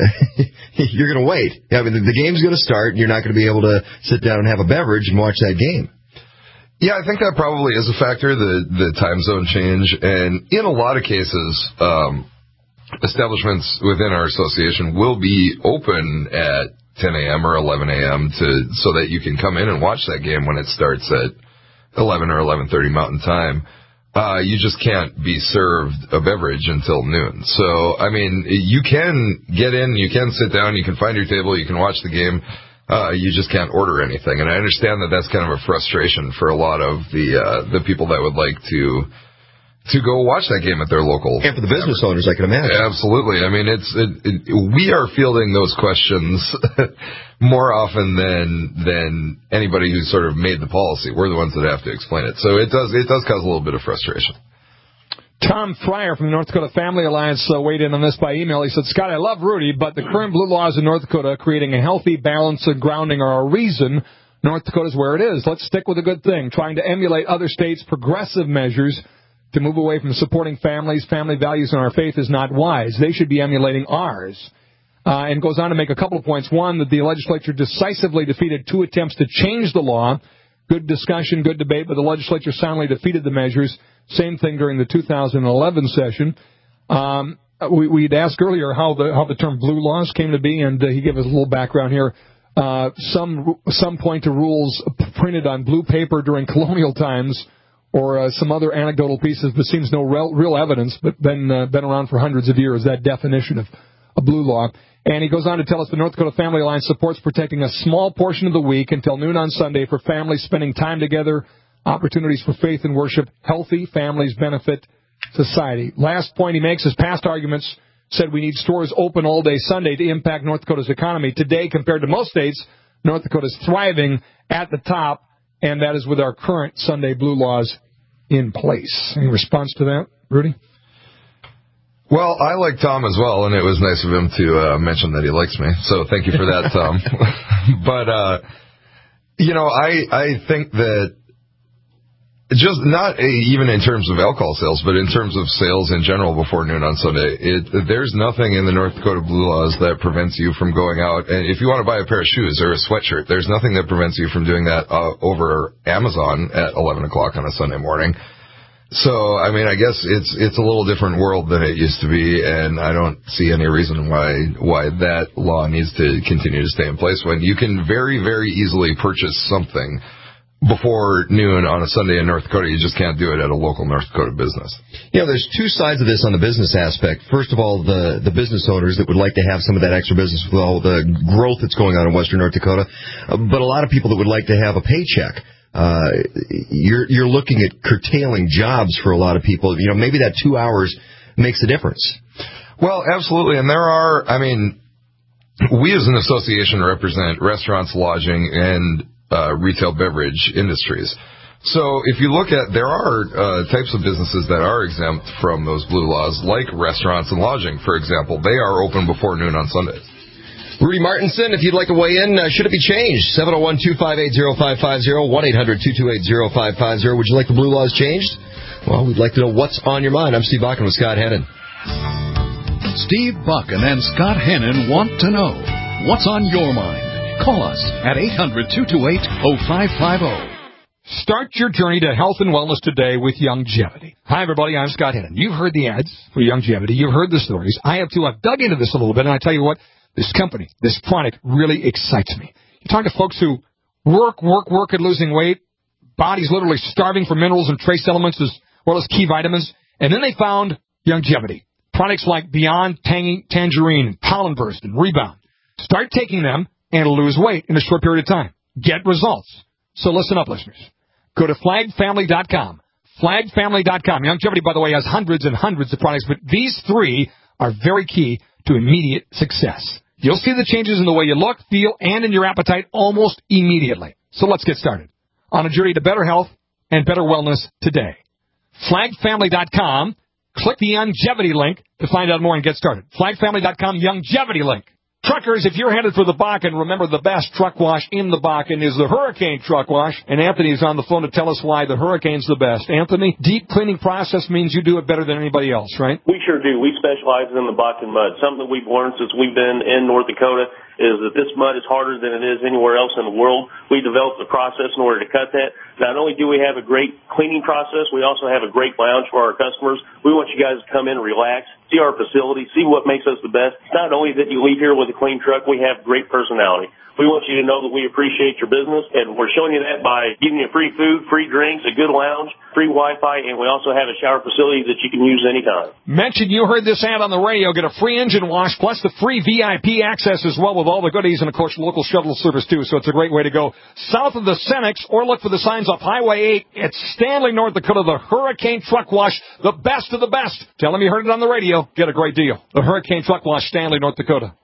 you're going to wait. I mean, the, the game's going to start and you're not going to be able to sit down and have a beverage and watch that game. Yeah, I think that probably is a factor, the, the time zone change. And in a lot of cases, um, establishments within our association will be open at ten a.m. or eleven a.m. to so that you can come in and watch that game when it starts at eleven or eleven thirty Mountain Time. Uh, you just can't be served a beverage until noon. So, I mean, you can get in, you can sit down, you can find your table, you can watch the game. Uh, you just can't order anything. And I understand that that's kind of a frustration for a lot of the, uh, the people that would like to, to go watch that game at their local. And for the business owners, I can imagine. Absolutely. I mean, it's, it, it, we are fielding those questions more often than, than anybody who's sort of made the policy. We're the ones that have to explain it. So it does, it does cause a little bit of frustration. Tom Fryer from the North Dakota Family Alliance uh, weighed in on this by email. He said, Scott, I love Rudy, but the current blue laws in North Dakota creating a healthy balance and grounding are a reason North Dakota's where it is. Let's stick with a good thing. Trying to emulate other states' progressive measures to move away from supporting families, family values, and our faith is not wise. They should be emulating ours. Uh, and goes on to make a couple of points. One, that the legislature decisively defeated two attempts to change the law. Good discussion, good debate, but the legislature soundly defeated the measures. Same thing during the two thousand eleven session. Um, we, we'd asked earlier how the how the term blue laws came to be, and uh, he gave us a little background here. Uh, some some point to rules printed on blue paper during colonial times, or uh, some other anecdotal pieces, but seems no real, real evidence, but been uh, been around for hundreds of years. That definition of a blue law. And he goes on to tell us the North Dakota Family Alliance supports protecting a small portion of the week until noon on Sunday for families spending time together, opportunities for faith and worship, healthy families benefit society. Last point he makes is past arguments said we need stores open all day Sunday to impact North Dakota's economy. Today, compared to most states, North Dakota is thriving at the top, and that is with our current Sunday blue laws in place. Any response to that, Rudy? Well, I like Tom as well, and it was nice of him to uh, mention that he likes me. So thank you for that, Tom. But, uh, you know, I, I think that just not even in terms of alcohol sales, but in terms of sales in general before noon on Sunday, it, there's nothing in the North Dakota blue laws that prevents you from going out. And if you want to buy a pair of shoes or a sweatshirt, there's nothing that prevents you from doing that uh, over Amazon at eleven o'clock on a Sunday morning. So, I mean, I guess it's it's a little different world than it used to be, and I don't see any reason why why that law needs to continue to stay in place when you can very, very easily purchase something before noon on a Sunday in North Dakota. You just can't do it at a local North Dakota business. You know, there's two sides of this on the business aspect. First of all, the, the business owners that would like to have some of that extra business with all the growth that's going on in western North Dakota, uh, but a lot of people that would like to have a paycheck. Uh, you're, you're looking at curtailing jobs for a lot of people. You know, maybe that two hours makes a difference. Well, absolutely. And there are, I mean, we as an association represent restaurants, lodging, and uh, retail beverage industries. So if you look at, there are uh, types of businesses that are exempt from those blue laws, like restaurants and lodging, for example. They are open before noon on Sundays. Rudy Martinson, if you'd like to weigh in, uh, should it be changed? seven oh one, two five eight, oh five five oh, one eight hundred, two two eight, oh five five oh. Would you like the blue laws changed? Well, we'd like to know what's on your mind. I'm Steve Bucken with Scott Hennon. Steve Bucken and Scott Hennon want to know what's on your mind. Call us at eight hundred, two two eight, oh five five oh. Start your journey to health and wellness today with Youngevity. Hi, everybody. I'm Scott Hennon. You've heard the ads for Youngevity. You've heard the stories. I have too. I've dug into this a little bit, and I tell you what, this company, this product really excites me. You talk to folks who work, work, work at losing weight, bodies literally starving for minerals and trace elements as well as key vitamins, and then they found Youngevity. Products like Beyond Tangy, Tangerine, Pollen Burst, and Rebound. Start taking them and lose weight in a short period of time. Get results. So listen up, listeners. Go to flag family dot com. flag family dot com. Youngevity, by the way, has hundreds and hundreds of products, but these three are very key to immediate success. You'll see the changes in the way you look, feel, and in your appetite almost immediately. So let's get started on a journey to better health and better wellness today. flag family dot com. Click the Youngevity link to find out more and get started. flag family dot com, Youngevity link. Truckers, if you're headed for the Bakken, remember the best truck wash in the Bakken is the Hurricane Truck Wash. And Anthony's on the phone to tell us why the Hurricane's the best. Anthony, deep cleaning process means you do it better than anybody else, right? We sure do. We specialize in the Bakken mud. Something we've learned since we've been in North Dakota is that this mud is harder than it is anywhere else in the world. We developed a process in order to cut that. Not only do we have a great cleaning process, we also have a great lounge for our customers. We want you guys to come in, relax, see our facility, see what makes us the best. Not only that you leave here with a clean truck, we have great personality. We want you to know that we appreciate your business, and we're showing you that by giving you free food, free drinks, a good lounge, free Wi-Fi, and we also have a shower facility that you can use anytime. Mention you heard this ad on the radio. Get a free engine wash, plus the free V I P access as well with all the goodies, and, of course, local shuttle service, too. So it's a great way to go south of the Senex, or look for the signs off Highway eight. It's Stanley, North Dakota, the Hurricane Truck Wash, the best of the best. Tell them you heard it on the radio. Get a great deal. The Hurricane Truck Wash, Stanley, North Dakota.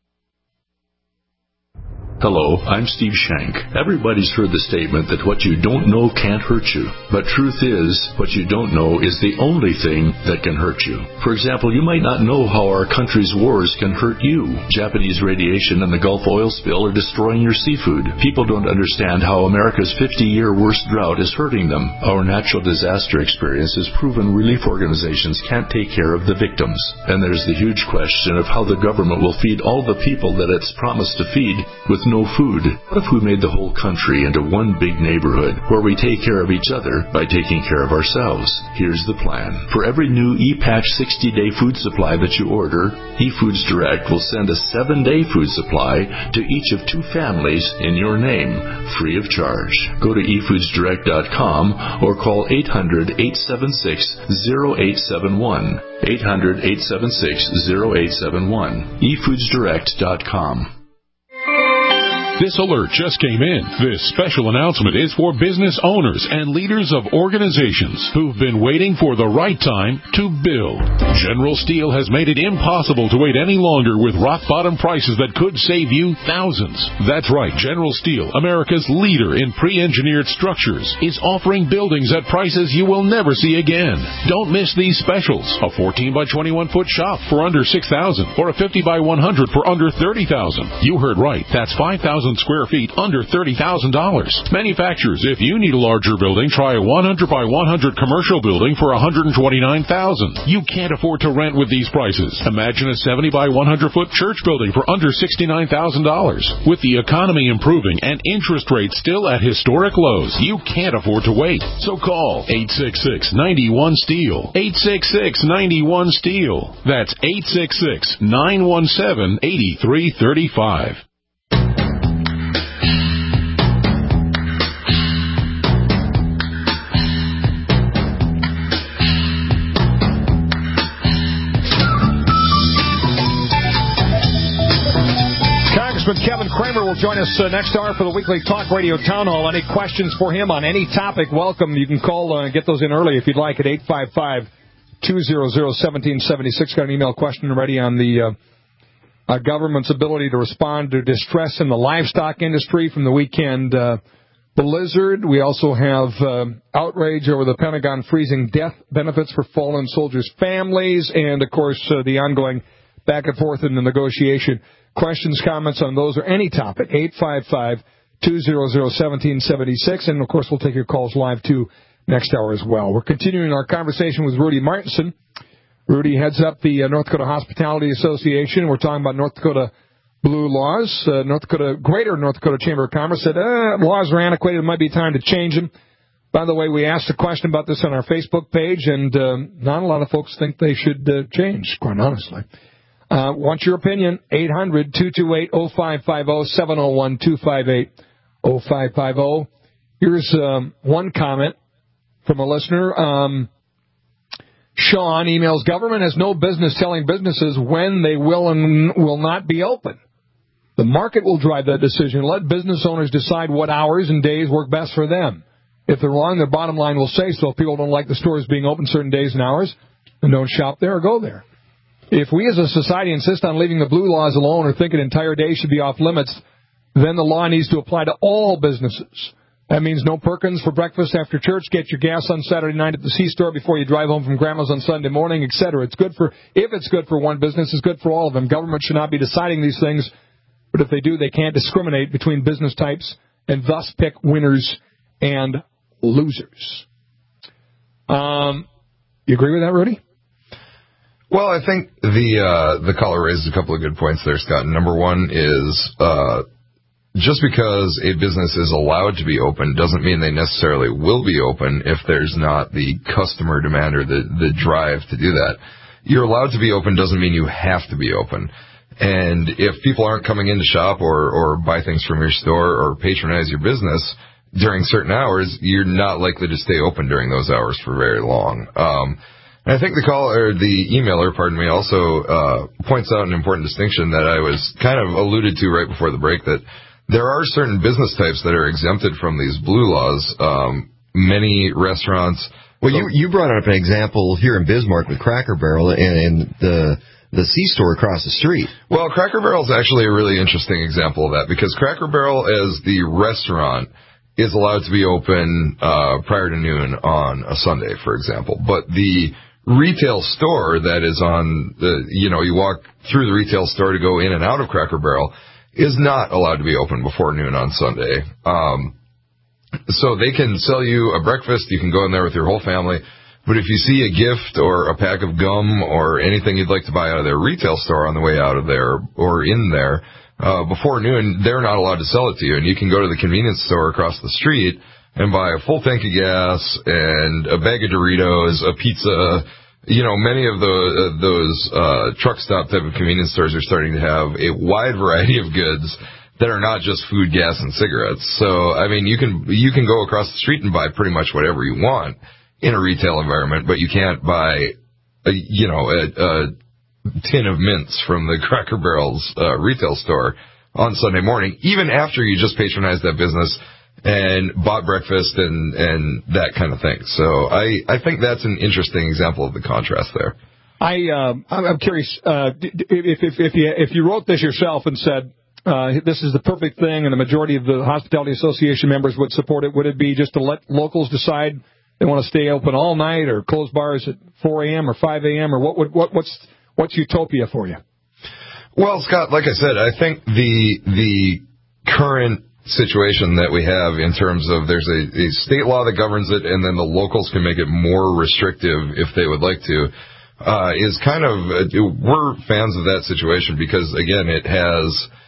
Hello, I'm Steve Shank. Everybody's heard the statement that what you don't know can't hurt you. But truth is, what you don't know is the only thing that can hurt you. For example, you might not know how our country's wars can hurt you. Japanese radiation and the Gulf oil spill are destroying your seafood. People don't understand how America's fifty-year worst drought is hurting them. Our natural disaster experience has proven relief organizations can't take care of the victims. And there's the huge question of how the government will feed all the people that it's promised to feed with no food. What if we made the whole country into one big neighborhood where we take care of each other by taking care of ourselves? Here's the plan. For every new ePatch sixty-day food supply that you order, eFoods Direct will send a seven-day food supply to each of two families in your name, free of charge. Go to e foods direct dot com or call eight hundred, eight seven six, zero eight seven one. eight hundred, eight seven six, zero eight seven one. e foods direct dot com. This alert just came in. This special announcement is for business owners and leaders of organizations who've been waiting for the right time to build. General Steel has made it impossible to wait any longer with rock-bottom prices that could save you thousands. That's right. General Steel, America's leader in pre-engineered structures, is offering buildings at prices you will never see again. Don't miss these specials. A fourteen by twenty-one foot shop for under six thousand dollars or a fifty by one hundred for under thirty thousand dollars. You heard right. That's five thousand square feet under thirty thousand dollars. Manufacturers, if you need a larger building, try a one hundred by one hundred commercial building for one hundred twenty-nine thousand dollars. You can't afford to rent with these prices. Imagine a seventy by one hundred foot church building for under sixty-nine thousand dollars. With the economy improving and interest rates still at historic lows, you can't afford to wait. So call eight six six, nine one, STEEL. eight six six, nine one, STEEL. That's eight six six, nine one seven, eight three three five. Kevin Kramer will join us uh, next hour for the weekly Talk Radio Town Hall. Any questions for him on any topic, welcome. You can call uh, and get those in early if you'd like at eight five five, two hundred, one seven seven six. Got an email question ready on the uh, uh, government's ability to respond to distress in the livestock industry from the weekend uh, blizzard. We also have uh, outrage over the Pentagon freezing death benefits for fallen soldiers' families, and, of course, uh, the ongoing back and forth in the negotiation. Questions, comments on those or any topic, eight five five, two hundred, one seven seven six. And, of course, we'll take your calls live, too, next hour as well. We're continuing our conversation with Rudy Martinson. Rudy heads up the uh, North Dakota Hospitality Association. We're talking about North Dakota blue laws. Uh, North Dakota, Greater North Dakota Chamber of Commerce said, uh, laws are antiquated. It might be time to change them. By the way, we asked a question about this on our Facebook page, and uh, not a lot of folks think they should uh, change, quite honestly. Uh, want your opinion? eight hundred, two two eight, oh five five oh, seven oh one, two five eight, oh five five oh. Here's um, one comment from a listener. Um, Sean emails, government has no business telling businesses when they will and will not be open. The market will drive that decision. Let business owners decide what hours and days work best for them. If they're wrong, their bottom line will say so. If people don't like the stores being open certain days and hours, then don't shop there or go there. If we as a society insist on leaving the blue laws alone or think an entire day should be off limits, then the law needs to apply to all businesses. That means no Perkins for breakfast after church. Get your gas on Saturday night at the C-store before you drive home from Grandma's on Sunday morning, et cetera. It's good for, if it's good for one business, it's good for all of them. Government should not be deciding these things, but if they do, they can't discriminate between business types and thus pick winners and losers. Um, you agree with that, Rudy? Well, I think the uh, the caller raises a couple of good points there, Scott. Number one is uh, just because a business is allowed to be open doesn't mean they necessarily will be open if there's not the customer demand or the, the drive to do that. You're allowed to be open doesn't mean you have to be open. And if people aren't coming in to shop or, or buy things from your store or patronize your business during certain hours, you're not likely to stay open during those hours for very long. Um, and I think the call or the emailer, pardon me, also uh, points out an important distinction that I was kind of alluded to right before the break, that there are certain business types that are exempted from these blue laws. Um, many restaurants. Well, you you brought up an example here in Bismarck with Cracker Barrel and, and the the C-store across the street. Well, Cracker Barrel is actually a really interesting example of that, because Cracker Barrel as the restaurant is allowed to be open uh, prior to noon on a Sunday, for example. But the retail store that is on the, you know, you walk through the retail store to go in and out of Cracker Barrel is not allowed to be open before noon on Sunday. Um, so they can sell you a breakfast. You can go in there with your whole family. But if you see a gift or a pack of gum or anything you'd like to buy out of their retail store on the way out of there or in there, uh, before noon, they're not allowed to sell it to you. And you can go to the convenience store across the street and buy a full tank of gas and a bag of Doritos, a pizza. You know, many of the, uh, those uh, truck stop type of convenience stores are starting to have a wide variety of goods that are not just food, gas, and cigarettes. So, I mean, you can you can go across the street and buy pretty much whatever you want in a retail environment, but you can't buy, a, you know, a, a tin of mints from the Cracker Barrel's uh, retail store on Sunday morning, even after you just patronized that business and bought breakfast and, and that kind of thing. So I, I think that's an interesting example of the contrast there. I, uh, I'm curious, uh, if, if, if you, if you wrote this yourself and said, uh, this is the perfect thing and the majority of the Hospitality Association members would support it, would it be just to let locals decide they want to stay open all night or close bars at four a.m. or five a.m. or what would, what, what's, what's utopia for you? Well, Scott, like I said, I think the, the current situation that we have in terms of there's a, a state law that governs it and then the locals can make it more restrictive if they would like to, uh, is kind of, uh, we're fans of that situation because, again, it has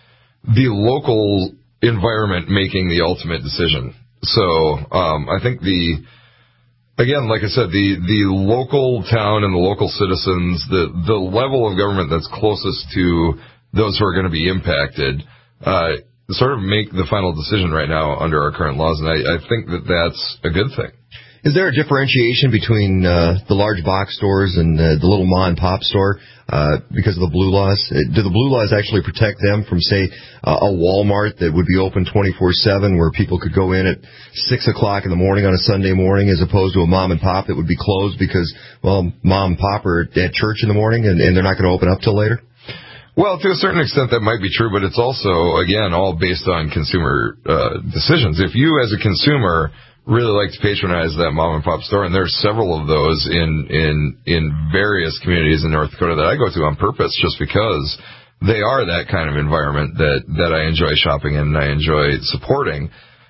the local environment making the ultimate decision. So, um, I think the, again, like I said, the, the local town and the local citizens, the, the level of government that's closest to those who are going to be impacted, uh, sort of make the final decision right now under our current laws, and I, I think that that's a good thing. Is there a differentiation between uh, the large box stores and uh, the little mom and pop store uh, because of the blue laws? Do the blue laws actually protect them from, say, uh, a Walmart that would be open twenty-four seven where people could go in at six o'clock in the morning on a Sunday morning as opposed to a mom and pop that would be closed because, well, mom and pop are at church in the morning and, and they're not going to open up till later? Well, to a certain extent that might be true, but it's also, again, all based on consumer uh, decisions. If you as a consumer really like to patronize that mom and pop store, and there's several of those in, in, in various communities in North Dakota that I go to on purpose just because they are that kind of environment that, that I enjoy shopping in and I enjoy supporting,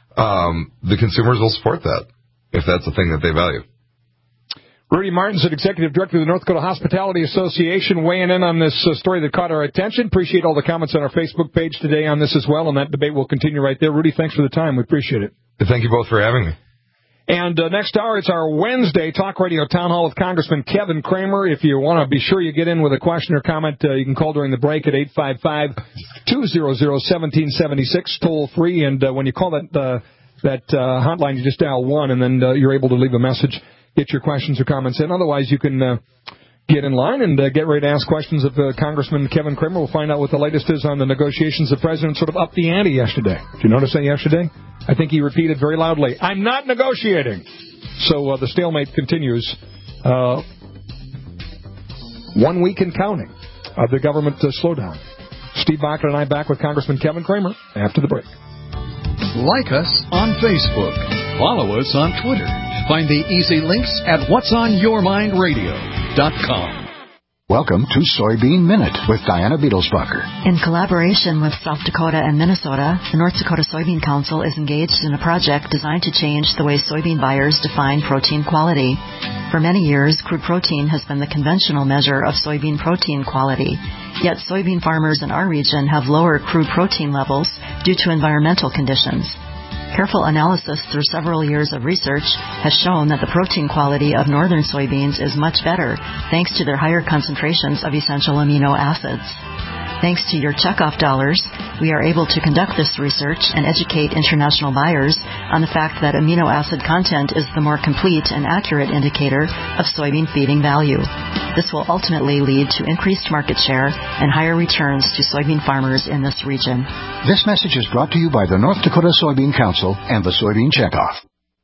um, the consumers will support that if that's the thing that they value. Rudy Martin's an executive director of the North Dakota Hospitality Association, weighing in on this uh, story that caught our attention. Appreciate all the comments on our Facebook page today on this as well, and that debate will continue right there. Rudy, thanks for the time. We appreciate it. Thank you both for having me. And uh, next hour, it's our Wednesday Talk Radio Town Hall with Congressman Kevin Cramer. If you want to be sure you get in with a question or comment, uh, you can call during the break at eight five five, two hundred, one seven seven six, toll free. And uh, when you call that uh, that uh, hotline, you just dial one, and then uh, you're able to leave a message. Get your questions or comments in. Otherwise, you can uh, get in line and uh, get ready to ask questions of uh, Congressman Kevin Cramer. We'll find out what the latest is on the negotiations. The president sort of upped the ante yesterday. Did you notice that yesterday? I think he repeated very loudly, "I'm not negotiating." So uh, the stalemate continues. Uh, one week and counting of the government uh, slowdown. Steve Bakken and I back with Congressman Kevin Cramer after the break. Like us on Facebook. Follow us on Twitter. Find the easy links at whats on your mind radio dot com. Welcome to Soybean Minute with Diana Beetlesbucker. In collaboration with South Dakota and Minnesota, the North Dakota Soybean Council is engaged in a project designed to change the way soybean buyers define protein quality. For many years, crude protein has been the conventional measure of soybean protein quality. Yet soybean farmers in our region have lower crude protein levels due to environmental conditions. Careful analysis through several years of research has shown that the protein quality of northern soybeans is much better thanks to their higher concentrations of essential amino acids. Thanks to your checkoff dollars, we are able to conduct this research and educate international buyers on the fact that amino acid content is the more complete and accurate indicator of soybean feeding value. This will ultimately lead to increased market share and higher returns to soybean farmers in this region. This message is brought to you by the North Dakota Soybean Council and the Soybean Checkoff.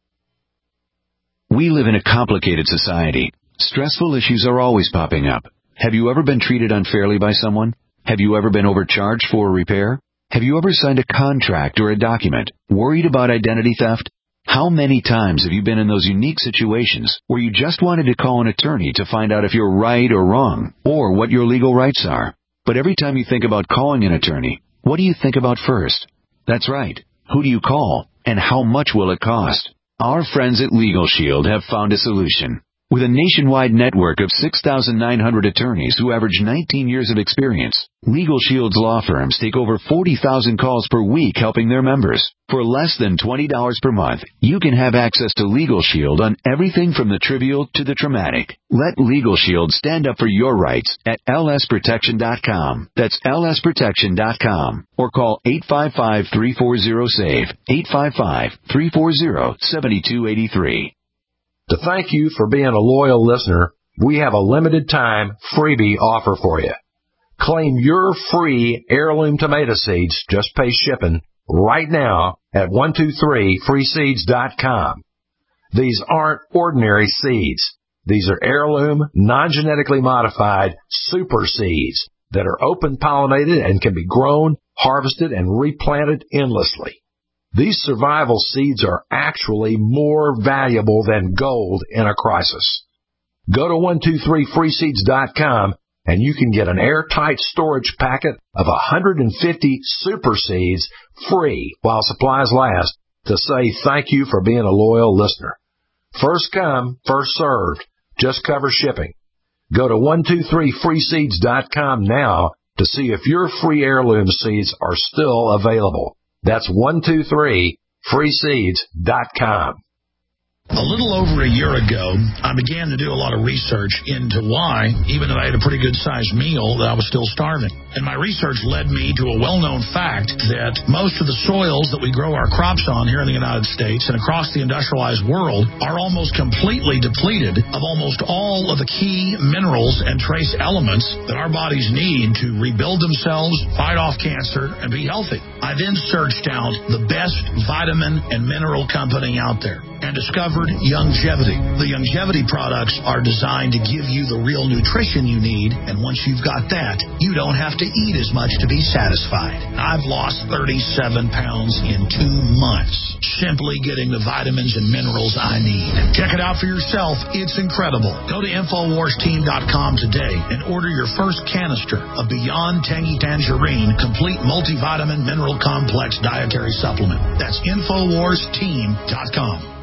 We live in a complicated society. Stressful issues are always popping up. Have you ever been treated unfairly by someone? Have you ever been overcharged for a repair? Have you ever signed a contract or a document worried about identity theft? How many times have you been in those unique situations where you just wanted to call an attorney to find out if you're right or wrong, or what your legal rights are? But every time you think about calling an attorney, what do you think about first? That's right. Who do you call, and how much will it cost? Our friends at Legal Shield have found a solution. With a nationwide network of six thousand nine hundred attorneys who average nineteen years of experience, Legal Shield's law firms take over forty thousand calls per week helping their members. For less than twenty dollars per month, you can have access to Legal Shield on everything from the trivial to the traumatic. Let Legal Shield stand up for your rights at L S protection dot com. That's L S protection dot com. Or call eight five five, three four zero, S A V E, eight five five, three four zero, seven two eight three. To thank you for being a loyal listener, we have a limited time freebie offer for you. Claim your free heirloom tomato seeds, just pay shipping, right now at one two three free seeds dot com. These aren't ordinary seeds. These are heirloom, non-genetically modified super seeds that are open pollinated and can be grown, harvested, and replanted endlessly. These survival seeds are actually more valuable than gold in a crisis. Go to one two three free seeds dot com and you can get an airtight storage packet of one hundred fifty super seeds free while supplies last to say thank you for being a loyal listener. First come, first served. Just cover shipping. Go to one two three free seeds dot com now to see if your free heirloom seeds are still available. That's one two three free seeds dot com. A little over a year ago, I began to do a lot of research into why, even though I had a pretty good-sized meal, that I was still starving. And my research led me to a well-known fact that most of the soils that we grow our crops on here in the United States and across the industrialized world are almost completely depleted of almost all of the key minerals and trace elements that our bodies need to rebuild themselves, fight off cancer, and be healthy. I then searched out the best vitamin and mineral company out there and discovered Youngevity. The Youngevity products are designed to give you the real nutrition you need, and once you've got that, you don't have to eat as much to be satisfied. I've lost thirty-seven pounds in two months, simply getting the vitamins and minerals I need. Check it out for yourself. It's incredible. Go to infowars team dot com today and order your first canister of Beyond Tangy Tangerine Complete Multivitamin Mineral Complex Dietary Supplement. That's infowars team dot com.